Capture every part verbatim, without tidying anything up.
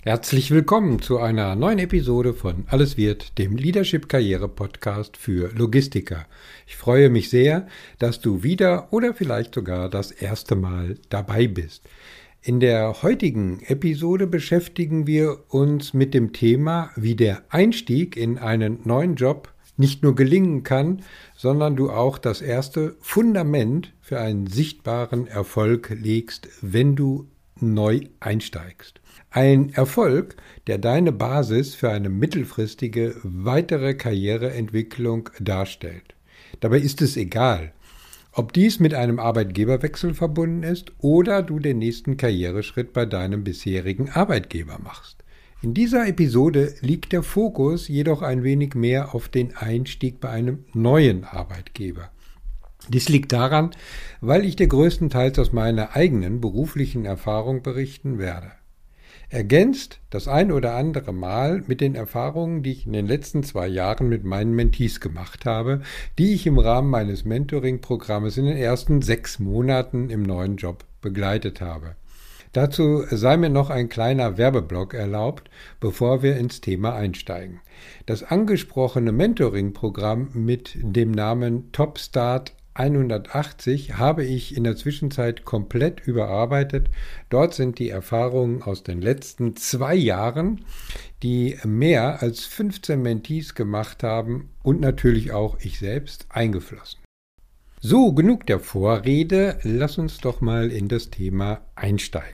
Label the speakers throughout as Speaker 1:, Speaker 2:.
Speaker 1: Herzlich willkommen zu einer neuen Episode von Alles wird, dem Leadership-Karriere-Podcast für Logistiker. Ich freue mich sehr, dass du wieder oder vielleicht sogar das erste Mal dabei bist. In der heutigen Episode beschäftigen wir uns mit dem Thema, wie der Einstieg in einen neuen Job nicht nur gelingen kann, sondern du auch das erste Fundament für einen sichtbaren Erfolg legst, wenn du neu einsteigst. Ein Erfolg, der deine Basis für eine mittelfristige weitere Karriereentwicklung darstellt. Dabei ist es egal, ob dies mit einem Arbeitgeberwechsel verbunden ist oder du den nächsten Karriereschritt bei deinem bisherigen Arbeitgeber machst. In dieser Episode liegt der Fokus jedoch ein wenig mehr auf den Einstieg bei einem neuen Arbeitgeber. Dies liegt daran, weil ich dir größtenteils aus meiner eigenen beruflichen Erfahrung berichten werde. Ergänzt das ein oder andere Mal mit den Erfahrungen, die ich in den letzten zwei Jahren mit meinen Mentees gemacht habe, die ich im Rahmen meines Mentoring-Programmes in den ersten sechs Monaten im neuen Job begleitet habe. Dazu sei mir noch ein kleiner Werbeblock erlaubt, bevor wir ins Thema einsteigen. Das angesprochene Mentoring-Programm mit dem Namen Top Start hundertachtzig habe ich in der Zwischenzeit komplett überarbeitet. Dort sind die Erfahrungen aus den letzten zwei Jahren, die mehr als fünfzehn Mentees gemacht haben und natürlich auch ich selbst eingeflossen. So, genug der Vorrede, lass uns doch mal in das Thema einsteigen.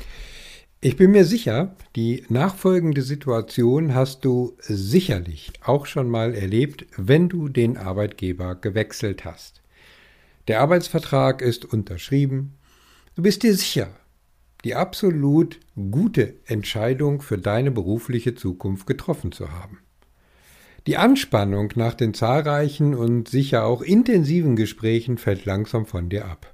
Speaker 1: Ich bin mir sicher, die nachfolgende Situation hast du sicherlich auch schon mal erlebt, wenn du den Arbeitgeber gewechselt hast. Der Arbeitsvertrag ist unterschrieben. Du bist dir sicher, die absolut gute Entscheidung für deine berufliche Zukunft getroffen zu haben. Die Anspannung nach den zahlreichen und sicher auch intensiven Gesprächen fällt langsam von dir ab.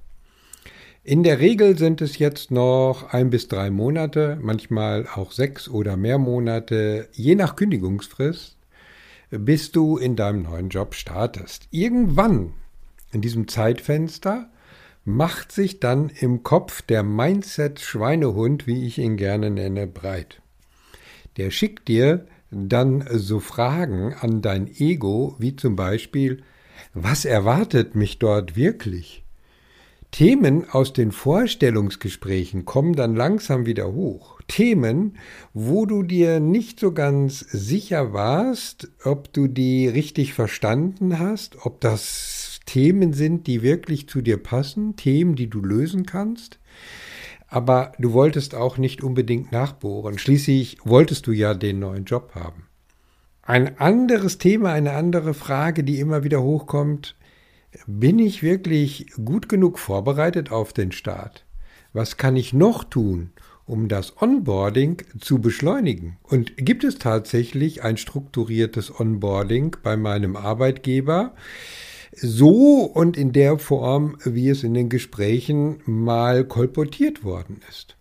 Speaker 1: In der Regel sind es jetzt noch ein bis drei Monate, manchmal auch sechs oder mehr Monate, je nach Kündigungsfrist, bis du in deinem neuen Job startest. Irgendwann in diesem Zeitfenster macht sich dann im Kopf der Mindset-Schweinehund, wie ich ihn gerne nenne, breit. Der schickt dir dann so Fragen an dein Ego, wie zum Beispiel: Was erwartet mich dort wirklich? Themen aus den Vorstellungsgesprächen kommen dann langsam wieder hoch. Themen, wo du dir nicht so ganz sicher warst, ob du die richtig verstanden hast, ob das Themen sind, die wirklich zu dir passen, Themen, die du lösen kannst. Aber du wolltest auch nicht unbedingt nachbohren. Schließlich wolltest du ja den neuen Job haben. Ein anderes Thema, eine andere Frage, die immer wieder hochkommt: Bin ich wirklich gut genug vorbereitet auf den Start? Was kann ich noch tun, um das Onboarding zu beschleunigen? Und gibt es tatsächlich ein strukturiertes Onboarding bei meinem Arbeitgeber? So und in der Form, wie es in den Gesprächen mal kolportiert worden ist.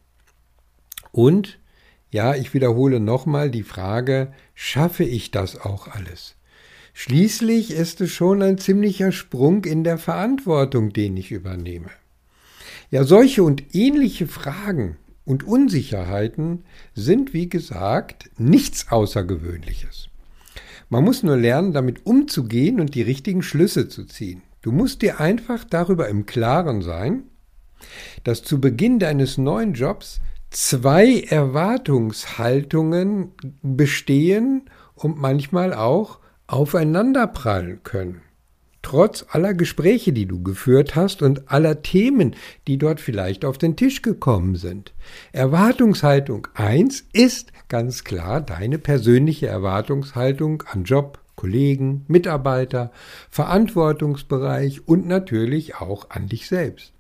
Speaker 1: Und, ja, ich wiederhole nochmal die Frage: Schaffe ich das auch alles? Schließlich ist es schon ein ziemlicher Sprung in der Verantwortung, den ich übernehme. Ja, solche und ähnliche Fragen und Unsicherheiten sind, wie gesagt, nichts Außergewöhnliches. Man muss nur lernen, damit umzugehen und die richtigen Schlüsse zu ziehen. Du musst dir einfach darüber im Klaren sein, dass zu Beginn deines neuen Jobs zwei Erwartungshaltungen bestehen und manchmal auch aufeinanderprallen können. Trotz aller Gespräche, die du geführt hast und aller Themen, die dort vielleicht auf den Tisch gekommen sind. Erwartungshaltung eins ist ganz klar deine persönliche Erwartungshaltung an Job, Kollegen, Mitarbeiter, Verantwortungsbereich und natürlich auch an dich selbst.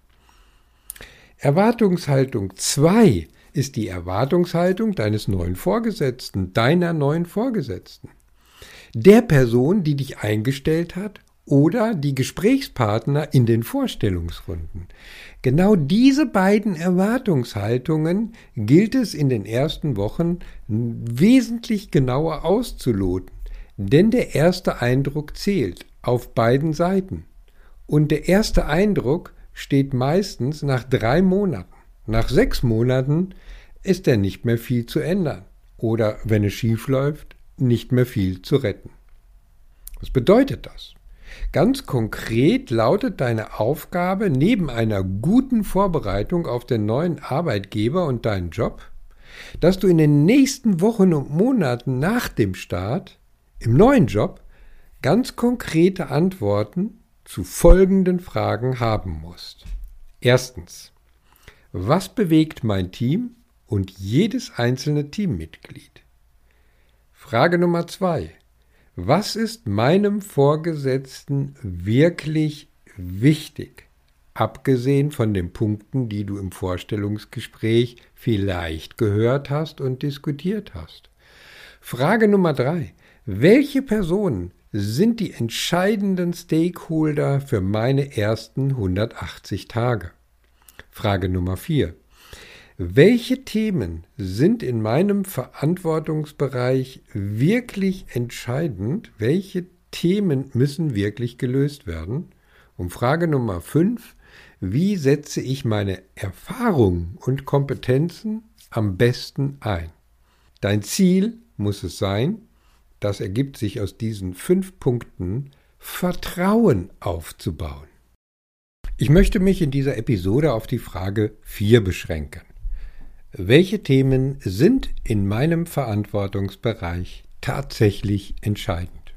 Speaker 1: Erwartungshaltung zwei ist die Erwartungshaltung deines neuen Vorgesetzten, deiner neuen Vorgesetzten. Der Person, die dich eingestellt hat, oder die Gesprächspartner in den Vorstellungsrunden. Genau diese beiden Erwartungshaltungen gilt es in den ersten Wochen wesentlich genauer auszuloten, denn der erste Eindruck zählt auf beiden Seiten. Und der erste Eindruck steht meistens nach drei Monaten. Nach sechs Monaten ist er nicht mehr viel zu ändern. oder, wenn es schief läuft, nicht mehr viel zu retten. Was bedeutet das? Ganz konkret lautet deine Aufgabe neben einer guten Vorbereitung auf den neuen Arbeitgeber und deinen Job, dass du in den nächsten Wochen und Monaten nach dem Start im neuen Job ganz konkrete Antworten zu folgenden Fragen haben musst. Erstens: Was bewegt mein Team und jedes einzelne Teammitglied? Frage Nummer zwei: Was ist meinem Vorgesetzten wirklich wichtig, abgesehen von den Punkten, die du im Vorstellungsgespräch vielleicht gehört hast und diskutiert hast? Frage Nummer drei: Welche Personen sind die entscheidenden Stakeholder für meine ersten hundertachtzig Tage? Frage Nummer vier: Welche Themen sind in meinem Verantwortungsbereich wirklich entscheidend? Welche Themen müssen wirklich gelöst werden? Und Frage Nummer fünf: Wie setze ich meine Erfahrungen und Kompetenzen am besten ein? Dein Ziel muss es sein, das ergibt sich aus diesen fünf Punkten, Vertrauen aufzubauen. Ich möchte mich in dieser Episode auf die Frage vier beschränken. Welche Themen sind in meinem Verantwortungsbereich tatsächlich entscheidend?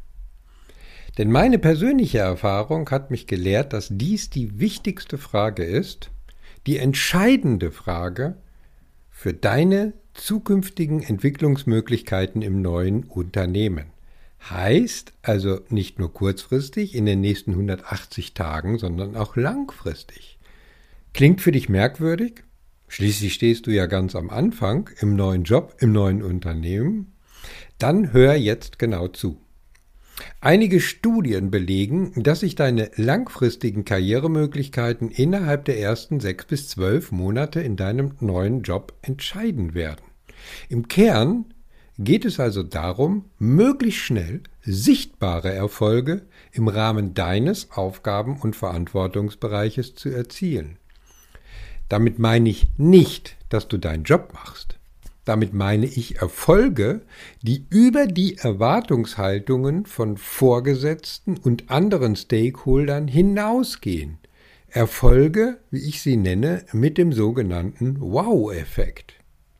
Speaker 1: Denn meine persönliche Erfahrung hat mich gelehrt, dass dies die wichtigste Frage ist, die entscheidende Frage für deine zukünftigen Entwicklungsmöglichkeiten im neuen Unternehmen. Heißt also nicht nur kurzfristig in den nächsten hundertachtzig Tagen, sondern auch langfristig. Klingt für dich merkwürdig? Schließlich stehst du ja ganz am Anfang im neuen Job, im neuen Unternehmen. Dann hör jetzt genau zu. Einige Studien belegen, dass sich deine langfristigen Karrieremöglichkeiten innerhalb der ersten sechs bis zwölf Monate in deinem neuen Job entscheiden werden. Im Kern geht es also darum, möglichst schnell sichtbare Erfolge im Rahmen deines Aufgaben- und Verantwortungsbereiches zu erzielen. Damit meine ich nicht, dass du deinen Job machst. Damit meine ich Erfolge, die über die Erwartungshaltungen von Vorgesetzten und anderen Stakeholdern hinausgehen. Erfolge, wie ich sie nenne, mit dem sogenannten Wow-Effekt.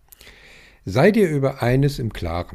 Speaker 1: Sei dir über eines im Klaren.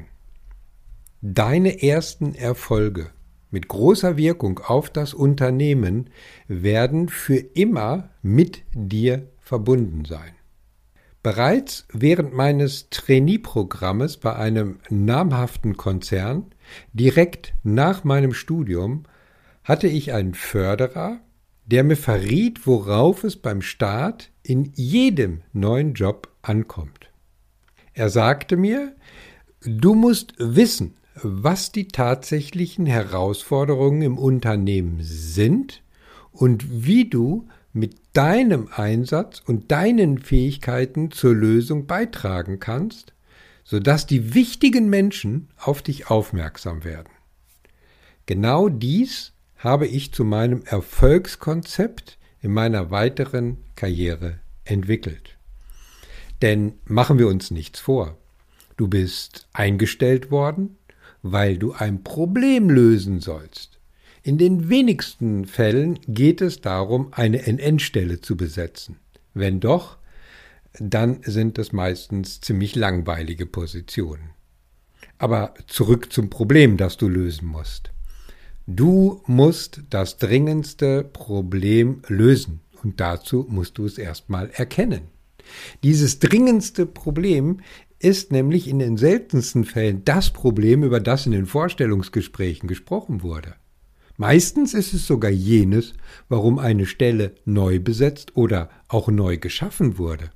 Speaker 1: Deine ersten Erfolge mit großer Wirkung auf das Unternehmen werden für immer mit dir verbunden sein. Bereits während meines Trainee-Programmes bei einem namhaften Konzern, direkt nach meinem Studium, hatte ich einen Förderer, der mir verriet, worauf es beim Start in jedem neuen Job ankommt. Er sagte mir, du musst wissen, was die tatsächlichen Herausforderungen im Unternehmen sind und wie du mit deinem Einsatz und deinen Fähigkeiten zur Lösung beitragen kannst, sodass die wichtigen Menschen auf dich aufmerksam werden. Genau dies habe ich zu meinem Erfolgskonzept in meiner weiteren Karriere entwickelt. Denn machen wir uns nichts vor, du bist eingestellt worden, weil du ein Problem lösen sollst. In den wenigsten Fällen geht es darum, eine N N-Stelle zu besetzen. Wenn doch, dann sind es meistens ziemlich langweilige Positionen. Aber zurück zum Problem, das du lösen musst. Du musst das dringendste Problem lösen und dazu musst du es erstmal erkennen. Dieses dringendste Problem ist nämlich in den seltensten Fällen das Problem, über das in den Vorstellungsgesprächen gesprochen wurde. Meistens ist es sogar jenes, warum eine Stelle neu besetzt oder auch neu geschaffen wurde.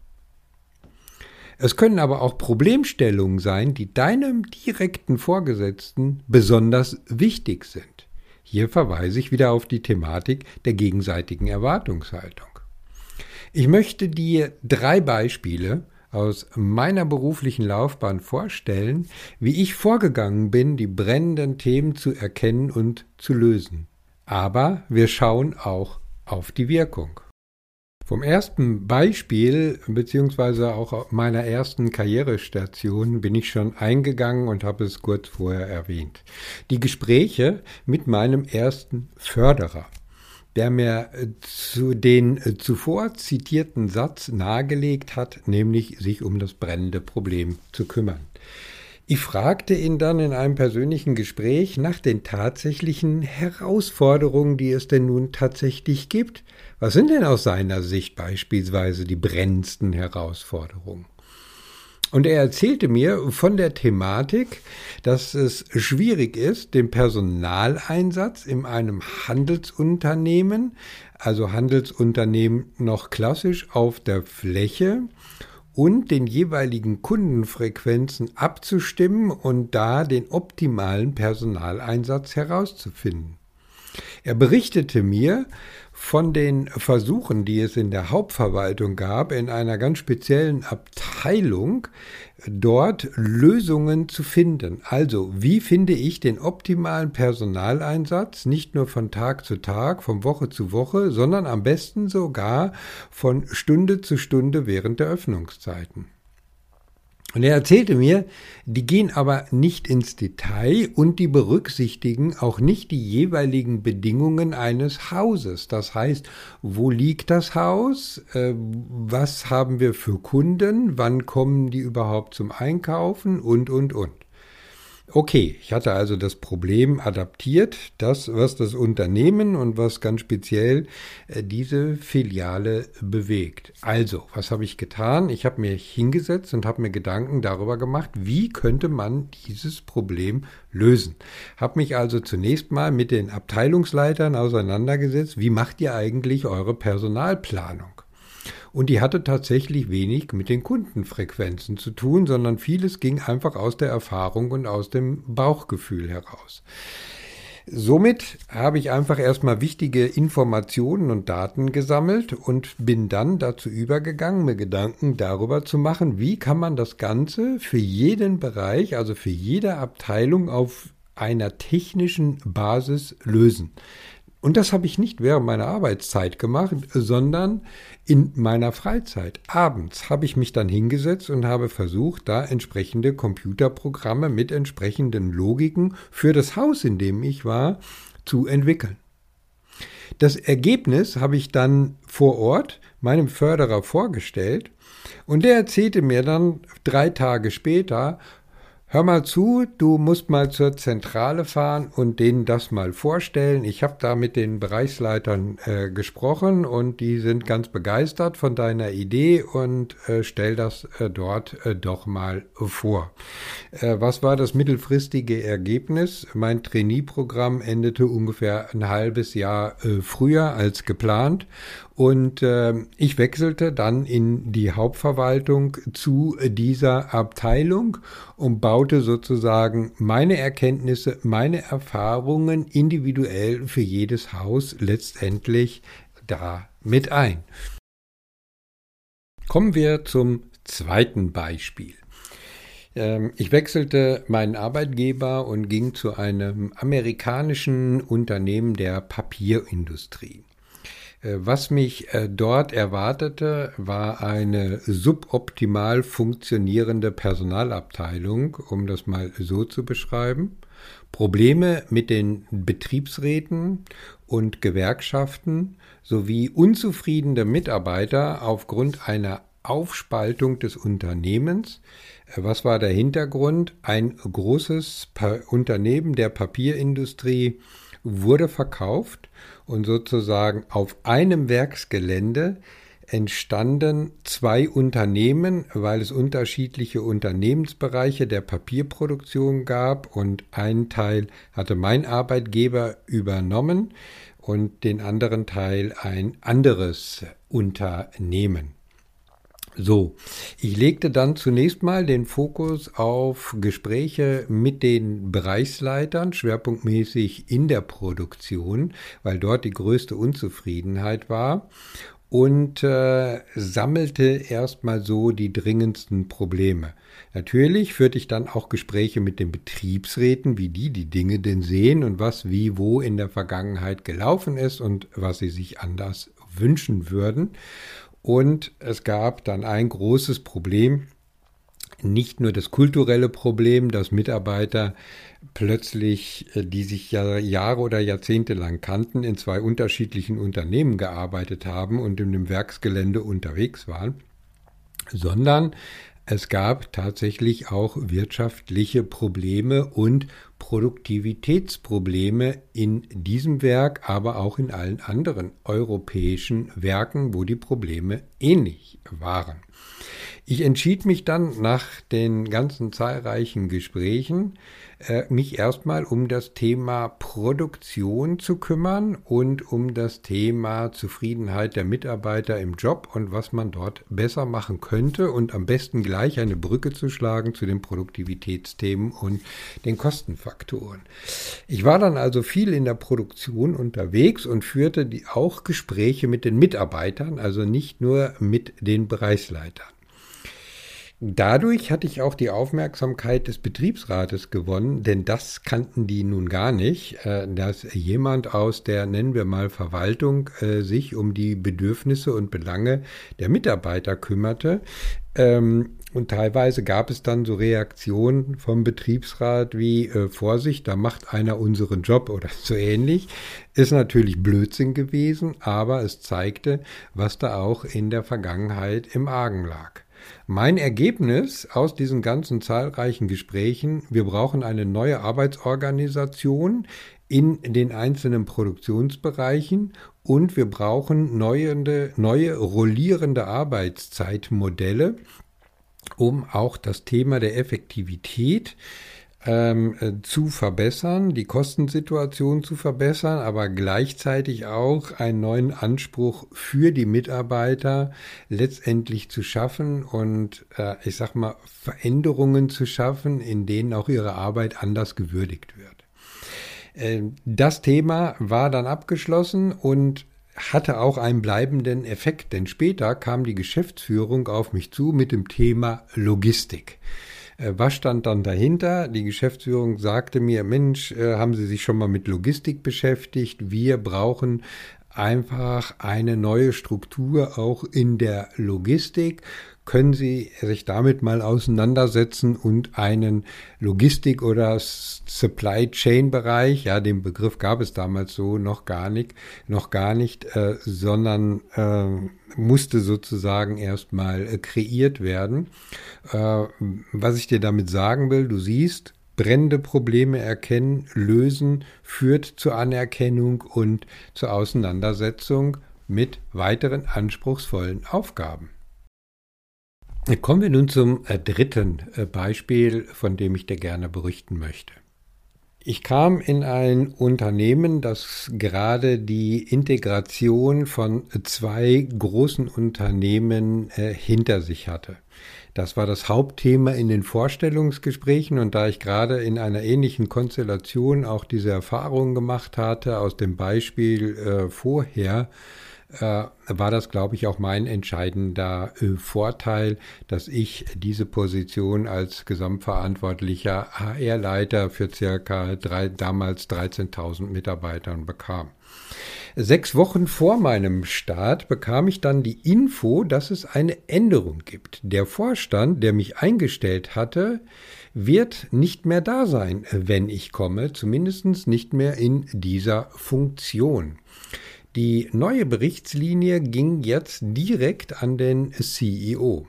Speaker 1: Es können aber auch Problemstellungen sein, die deinem direkten Vorgesetzten besonders wichtig sind. Hier verweise ich wieder auf die Thematik der gegenseitigen Erwartungshaltung. Ich möchte dir drei Beispiele aus meiner beruflichen Laufbahn vorstellen, wie ich vorgegangen bin, die brennenden Themen zu erkennen und zu lösen. Aber wir schauen auch auf die Wirkung. Vom ersten Beispiel beziehungsweise auch meiner ersten Karrierestation bin ich schon eingegangen und habe es kurz vorher erwähnt. Die Gespräche mit meinem ersten Förderer, der mir zu den zuvor zitierten Satz nahegelegt hat, nämlich sich um das brennende Problem zu kümmern. Ich fragte ihn dann in einem persönlichen Gespräch nach den tatsächlichen Herausforderungen, die es denn nun tatsächlich gibt. Was sind denn aus seiner Sicht beispielsweise die brennendsten Herausforderungen? Und er erzählte mir von der Thematik, dass es schwierig ist, den Personaleinsatz in einem Handelsunternehmen, also Handelsunternehmen noch klassisch auf der Fläche, und den jeweiligen Kundenfrequenzen abzustimmen und da den optimalen Personaleinsatz herauszufinden. Er berichtete mir von den Versuchen, die es in der Hauptverwaltung gab, in einer ganz speziellen Abteilung, dort Lösungen zu finden. Also, wie finde ich den optimalen Personaleinsatz, nicht nur von Tag zu Tag, von Woche zu Woche, sondern am besten sogar von Stunde zu Stunde während der Öffnungszeiten. Und er erzählte mir, die gehen aber nicht ins Detail und die berücksichtigen auch nicht die jeweiligen Bedingungen eines Hauses. Das heißt, wo liegt das Haus? Äh, was haben wir für Kunden? Wann kommen die überhaupt zum Einkaufen? Und, und, und. Okay, ich hatte also das Problem adaptiert, das, was das Unternehmen und was ganz speziell äh, diese Filiale bewegt. Also, was habe ich getan? Ich habe mich hingesetzt und habe mir Gedanken darüber gemacht, wie könnte man dieses Problem lösen. Habe mich also zunächst mal mit den Abteilungsleitern auseinandergesetzt, wie macht ihr eigentlich eure Personalplanung? Und die hatte tatsächlich wenig mit den Kundenfrequenzen zu tun, sondern vieles ging einfach aus der Erfahrung und aus dem Bauchgefühl heraus. Somit habe ich einfach erstmal wichtige Informationen und Daten gesammelt und bin dann dazu übergegangen, mir Gedanken darüber zu machen, wie kann man das Ganze für jeden Bereich, also für jede Abteilung auf einer technischen Basis lösen. Und das habe ich nicht während meiner Arbeitszeit gemacht, sondern in meiner Freizeit. Abends habe ich mich dann hingesetzt und habe versucht, da entsprechende Computerprogramme mit entsprechenden Logiken für das Haus, in dem ich war, zu entwickeln. Das Ergebnis habe ich dann vor Ort meinem Förderer vorgestellt und der erzählte mir dann drei Tage später: Hör mal zu, du musst mal zur Zentrale fahren und denen das mal vorstellen. Ich habe da mit den Bereichsleitern äh, gesprochen und die sind ganz begeistert von deiner Idee und äh, stell das äh, dort äh, doch mal vor. Äh, was war das mittelfristige Ergebnis? Mein Trainee-Programm endete ungefähr ein halbes Jahr äh, früher als geplant. Und äh, ich wechselte dann in die Hauptverwaltung zu dieser Abteilung und baute sozusagen meine Erkenntnisse, meine Erfahrungen individuell für jedes Haus letztendlich da mit ein. Kommen wir zum zweiten Beispiel. Ähm, ich wechselte meinen Arbeitgeber und ging zu einem amerikanischen Unternehmen der Papierindustrie. Was mich dort erwartete, war eine suboptimal funktionierende Personalabteilung, um das mal so zu beschreiben. Probleme mit den Betriebsräten und Gewerkschaften sowie unzufriedene Mitarbeiter aufgrund einer Aufspaltung des Unternehmens. Was war der Hintergrund? Ein großes pa- Unternehmen der Papierindustrie wurde verkauft und sozusagen auf einem Werksgelände entstanden zwei Unternehmen, weil es unterschiedliche Unternehmensbereiche der Papierproduktion gab und einen Teil hatte mein Arbeitgeber übernommen und den anderen Teil ein anderes Unternehmen. So, ich legte dann zunächst mal den Fokus auf Gespräche mit den Bereichsleitern, schwerpunktmäßig in der Produktion, weil dort die größte Unzufriedenheit war, und äh, sammelte erstmal so die dringendsten Probleme. Natürlich führte ich dann auch Gespräche mit den Betriebsräten, wie die die Dinge denn sehen und was wie wo in der Vergangenheit gelaufen ist und was sie sich anders wünschen würden. Und es gab dann ein großes Problem, nicht nur das kulturelle Problem, dass Mitarbeiter plötzlich, die sich ja Jahre oder Jahrzehnte lang kannten, in zwei unterschiedlichen Unternehmen gearbeitet haben und in dem Werksgelände unterwegs waren, sondern es gab tatsächlich auch wirtschaftliche Probleme und Produktivitätsprobleme in diesem Werk, aber auch in allen anderen europäischen Werken, wo die Probleme ähnlich waren. Ich entschied mich dann nach den ganzen zahlreichen Gesprächen, äh, mich erstmal um das Thema Produktion zu kümmern und um das Thema Zufriedenheit der Mitarbeiter im Job und was man dort besser machen könnte und am besten gleich eine Brücke zu schlagen zu den Produktivitätsthemen und den Kostenfaktoren. Ich war dann also viel in der Produktion unterwegs und führte die auch Gespräche mit den Mitarbeitern, also nicht nur mit den Bereichsleitern. Dadurch hatte ich auch die Aufmerksamkeit des Betriebsrates gewonnen, denn das kannten die nun gar nicht, dass jemand aus der, nennen wir mal, Verwaltung sich um die Bedürfnisse und Belange der Mitarbeiter kümmerte. Und teilweise gab es dann so Reaktionen vom Betriebsrat wie, Vorsicht, da macht einer unseren Job oder so ähnlich. Ist natürlich Blödsinn gewesen, aber es zeigte, was da auch in der Vergangenheit im Argen lag. Mein Ergebnis aus diesen ganzen zahlreichen Gesprächen: Wir brauchen eine neue Arbeitsorganisation in den einzelnen Produktionsbereichen und wir brauchen neue, neue rollierende Arbeitszeitmodelle, um auch das Thema der Effektivität ähm, zu verbessern, die Kostensituation zu verbessern, aber gleichzeitig auch einen neuen Anspruch für die Mitarbeiter letztendlich zu schaffen und äh, ich sag mal Veränderungen zu schaffen, in denen auch ihre Arbeit anders gewürdigt wird. Äh, das Thema war dann abgeschlossen und hatte auch einen bleibenden Effekt, denn später kam die Geschäftsführung auf mich zu mit dem Thema Logistik. Was stand dann dahinter? Die Geschäftsführung sagte mir, Mensch, haben Sie sich schon mal mit Logistik beschäftigt? Wir brauchen einfach eine neue Struktur auch in der Logistik. Können Sie sich damit mal auseinandersetzen und einen Logistik- oder Supply-Chain-Bereich, ja, den Begriff gab es damals so noch gar nicht, noch gar nicht, äh, sondern äh, musste sozusagen erstmal äh, kreiert werden. Äh, was ich dir damit sagen will, du siehst, brennende Probleme erkennen, lösen, führt zur Anerkennung und zur Auseinandersetzung mit weiteren anspruchsvollen Aufgaben. Kommen wir nun zum äh, dritten äh, Beispiel, von dem ich dir gerne berichten möchte. Ich kam in ein Unternehmen, das gerade die Integration von zwei großen Unternehmen äh, hinter sich hatte. Das war das Hauptthema in den Vorstellungsgesprächen und da ich gerade in einer ähnlichen Konstellation auch diese Erfahrung gemacht hatte aus dem Beispiel äh, vorher, äh, war das, glaube ich, auch mein entscheidender äh, Vorteil, dass ich diese Position als gesamtverantwortlicher H R-Leiter für circa drei, damals dreizehntausend Mitarbeitern bekam. Sechs Wochen vor meinem Start bekam ich dann die Info, dass es eine Änderung gibt. Der Vorstand, der mich eingestellt hatte, wird nicht mehr da sein, wenn ich komme, zumindest nicht mehr in dieser Funktion. Die neue Berichtslinie ging jetzt direkt an den C E O.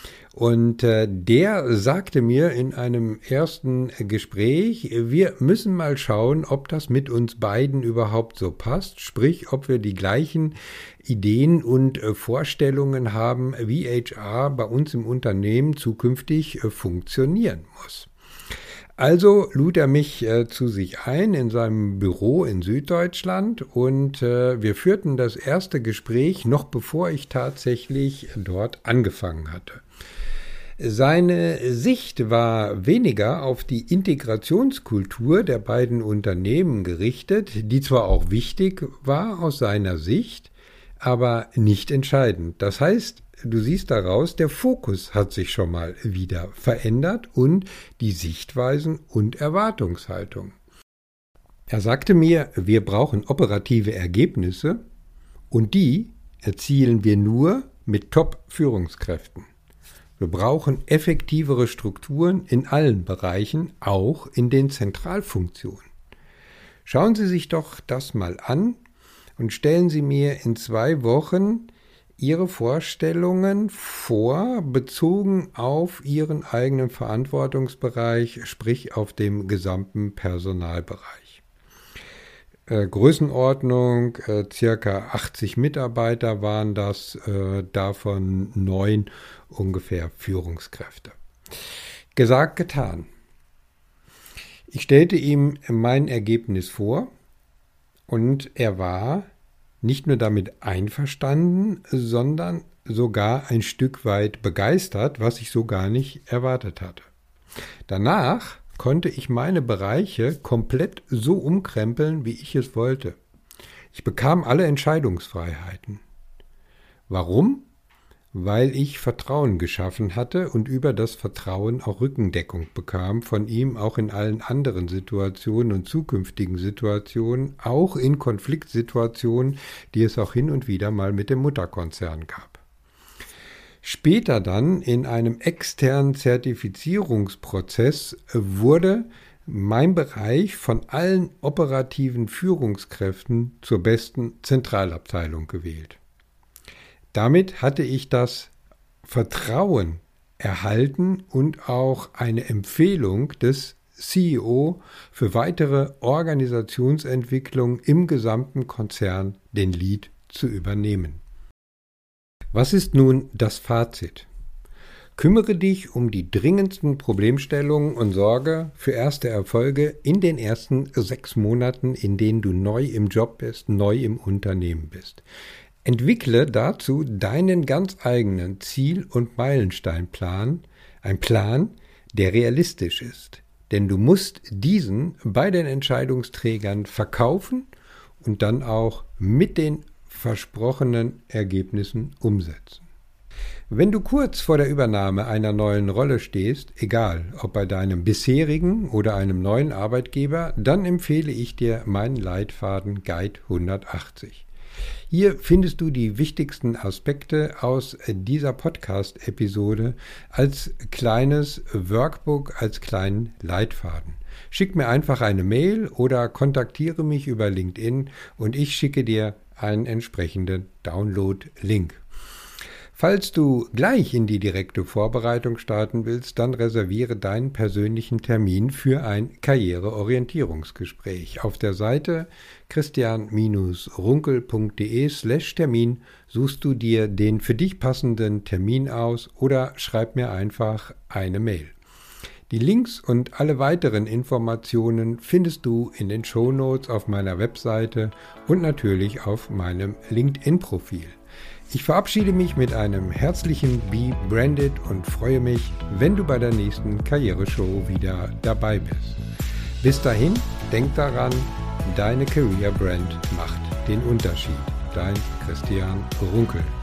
Speaker 1: Und äh, der sagte mir in einem ersten Gespräch, wir müssen mal schauen, ob das mit uns beiden überhaupt so passt, sprich, ob wir die gleichen Ideen und äh, Vorstellungen haben, wie H R bei uns im Unternehmen zukünftig äh, funktionieren muss. Also lud er mich äh, zu sich ein in seinem Büro in Süddeutschland und äh, wir führten das erste Gespräch noch bevor ich tatsächlich dort angefangen hatte. Seine Sicht war weniger auf die Integrationskultur der beiden Unternehmen gerichtet, die zwar auch wichtig war aus seiner Sicht, aber nicht entscheidend. Das heißt, du siehst daraus, der Fokus hat sich schon mal wieder verändert und die Sichtweisen und Erwartungshaltung. Er sagte mir, wir brauchen operative Ergebnisse und die erzielen wir nur mit Top-Führungskräften. Wir brauchen effektivere Strukturen in allen Bereichen, auch in den Zentralfunktionen. Schauen Sie sich doch das mal an und stellen Sie mir in zwei Wochen Ihre Vorstellungen vor, bezogen auf Ihren eigenen Verantwortungsbereich, sprich auf dem gesamten Personalbereich. Äh, Größenordnung, äh, circa achtzig Mitarbeiter waren das, äh, davon neun ungefähr Führungskräfte. Gesagt, getan. Ich stellte ihm mein Ergebnis vor und er war nicht nur damit einverstanden, sondern sogar ein Stück weit begeistert, was ich so gar nicht erwartet hatte. Danach konnte ich meine Bereiche komplett so umkrempeln, wie ich es wollte. Ich bekam alle Entscheidungsfreiheiten. Warum? Weil ich Vertrauen geschaffen hatte und über das Vertrauen auch Rückendeckung bekam von ihm, auch in allen anderen Situationen und zukünftigen Situationen, auch in Konfliktsituationen, die es auch hin und wieder mal mit dem Mutterkonzern gab. Später dann in einem externen Zertifizierungsprozess wurde mein Bereich von allen operativen Führungskräften zur besten Zentralabteilung gewählt. Damit hatte ich das Vertrauen erhalten und auch eine Empfehlung des C E O für weitere Organisationsentwicklung im gesamten Konzern, den Lead zu übernehmen. Was ist nun das Fazit? Kümmere dich um die dringendsten Problemstellungen und sorge für erste Erfolge in den ersten sechs Monaten, in denen du neu im Job bist, neu im Unternehmen bist. Entwickle dazu deinen ganz eigenen Ziel- und Meilensteinplan, ein Plan, der realistisch ist. Denn du musst diesen bei den Entscheidungsträgern verkaufen und dann auch mit den versprochenen Ergebnissen umsetzen. Wenn du kurz vor der Übernahme einer neuen Rolle stehst, egal ob bei deinem bisherigen oder einem neuen Arbeitgeber, dann empfehle ich dir meinen Leitfaden Guide hundertachtzig. Hier findest du die wichtigsten Aspekte aus dieser Podcast-Episode als kleines Workbook, als kleinen Leitfaden. Schick mir einfach eine Mail oder kontaktiere mich über LinkedIn und ich schicke dir einen entsprechenden Download-Link. Falls du gleich in die direkte Vorbereitung starten willst, dann reserviere deinen persönlichen Termin für ein Karriereorientierungsgespräch. Auf der Seite christian runkel punkt de slash Termin suchst du dir den für dich passenden Termin aus oder schreib mir einfach eine Mail. Die Links und alle weiteren Informationen findest du in den Shownotes auf meiner Webseite und natürlich auf meinem LinkedIn-Profil. Ich verabschiede mich mit einem herzlichen Be Branded und freue mich, wenn du bei der nächsten Karriereshow wieder dabei bist. Bis dahin, denk daran, deine Career Brand macht den Unterschied. Dein Christian Runkel.